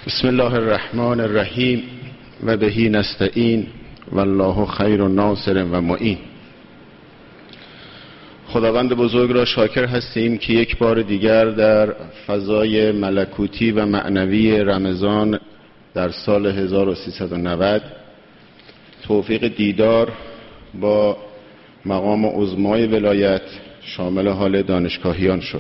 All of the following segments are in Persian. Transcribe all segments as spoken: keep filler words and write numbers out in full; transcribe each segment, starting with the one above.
بسم الله الرحمن الرحیم و بهی نستعین والله خیر ناصر و معین. خداوند بزرگ را شاکر هستیم که یک بار دیگر در فضای ملکوتی و معنوی رمضان در سال هزار و سیصد و نود توفیق دیدار با مقام عظمای ولایت شامل حال دانشگاهیان شد.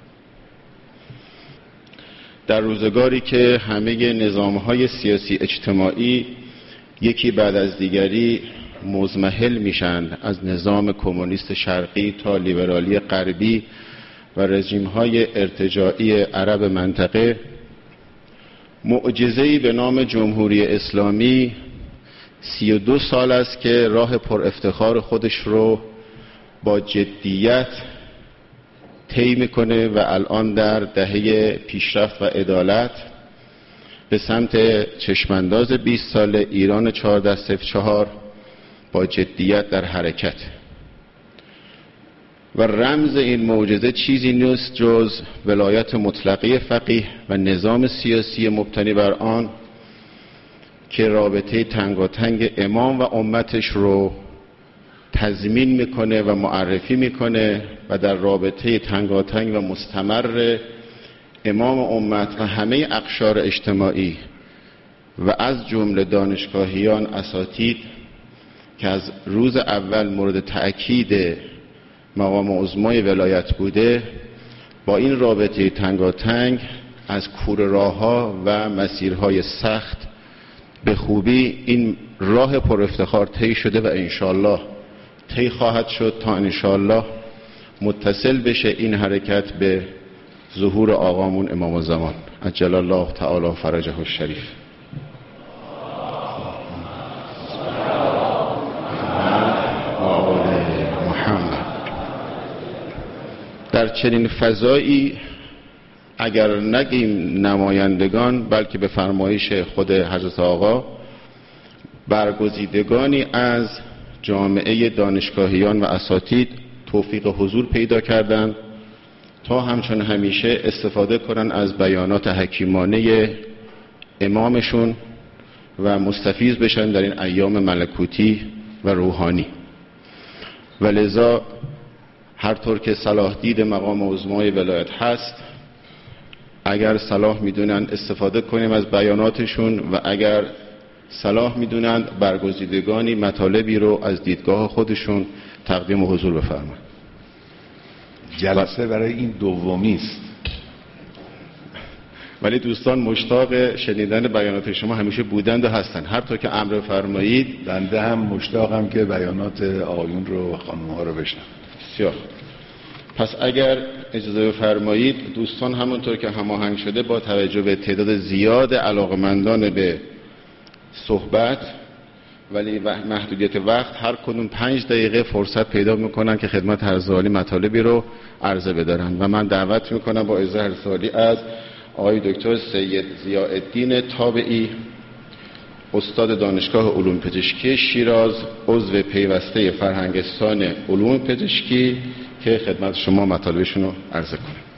در روزگاری که همه نظام‌های سیاسی اجتماعی یکی بعد از دیگری مضمحل میشن، از نظام کمونیست شرقی تا لیبرالی غربی و رژیم‌های ارتجاعی عرب منطقه، معجزه‌ای به نام جمهوری اسلامی سی و دو سال است که راه پر افتخار خودش رو با جدیت طی میکنه و الان در دهه پیشرفت و عدالت به سمت چشمانداز بیست سال ایران چهارده صفر چهار با جدیت در حرکت. و رمز این معجزه چیزی نیست جز ولایت مطلقه فقیه و نظام سیاسی مبتنی بر آن که رابطه تنگاتنگ امام و امتش رو تضمین میکنه و معرفی میکنه و در رابطه تنگاتنگ و مستمر امام امت و همه اقشار اجتماعی و از جمله دانشگاهیان اساتید که از روز اول مورد تأکید مقام عظمای ولایت بوده، با این رابطه تنگاتنگ از کوره راه‌ها و مسیرهای سخت به خوبی این راه پر افتخار طی شده و انشالله طی خواهد شد تا انشالله متصل بشه این حرکت به ظهور آقامون امام الزمان عجل الله تعالی فرجه الشریف. محمد در چنین فضایی اگر نگیم نمایندگان، بلکه به فرمایش خود حضرت آقا برگزیدگانی از جامعه دانشگاهیان و اساتید توفیق حضور پیدا کردند تا همچون همیشه استفاده کنن از بیانات حکیمانه امامشون و مستفیض بشن در این ایام ملکوتی و روحانی. ولذا هر طور که صلاح دید مقام عظمای ولایت هست، اگر صلاح میدونن استفاده کنیم از بیاناتشون و اگر صلاح میدونند برگزیدگانی مطالبی رو از دیدگاه خودشون تقدیم و حضور بفرمایند. جلسه برای این دومی است، ولی دوستان مشتاق شنیدن بیانات شما همیشه بودند و هستند. هر طور که امر فرمایید بنده هم مشتاقم که بیانات آقایون رو و خانم‌ها رو بشنوم. بسیار. پس اگر اجازه بفرمایید دوستان، همونطور که هماهنگ شده با توجه به تعداد زیاد علاقمندان به صحبت ولی محدودیت وقت، هر کدوم پنج دقیقه فرصت پیدا میکنن که خدمت هر سوالی مطالبی رو عرضه بدارن و من دعوت میکنم با اجازه هر سوالی از آقای دکتر سید ضیاءالدین تابعی، استاد دانشگاه علوم پزشکی شیراز، عضو پیوسته فرهنگستان علوم پزشکی، که خدمت شما مطالبشون رو عرضه کنم.